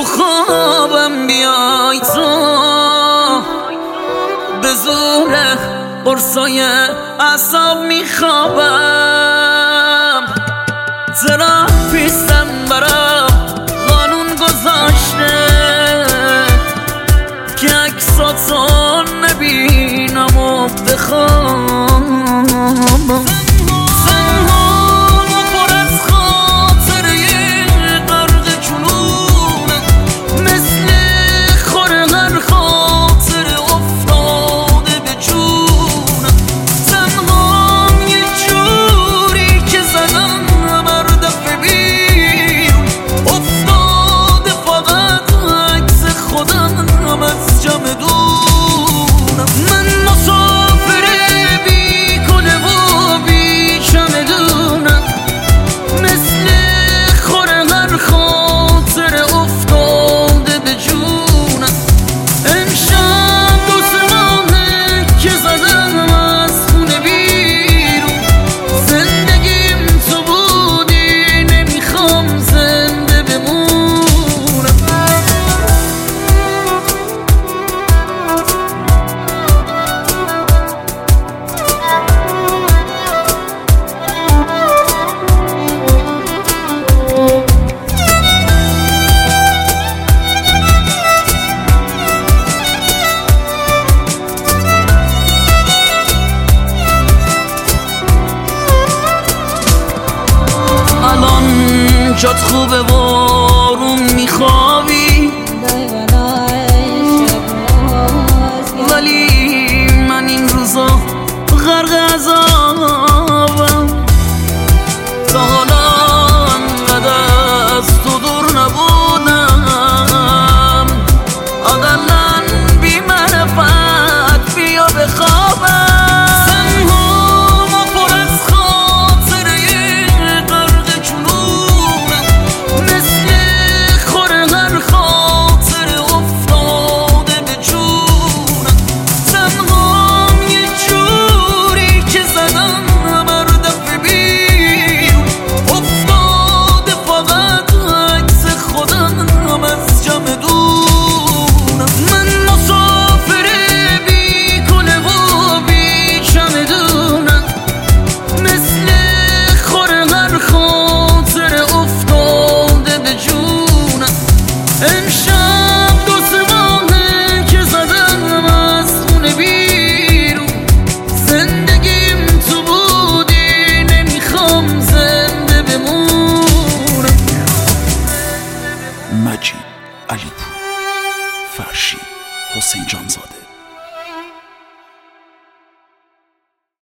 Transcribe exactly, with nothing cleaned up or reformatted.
تو خوابم بیای تو به زور قرصای اعصاب میخوابم. تراپیستم برام قانون گذاشته که عکساتو نبینم و بخوابم. جات خوبه و روم میخوابی، ولی من این روزا غرق عذابم. تا حالا انقدر از تو دور نبودم، اقلن بی معرفت بیا بخوابم. مجید علیپور، فرشی حسین جانزاده.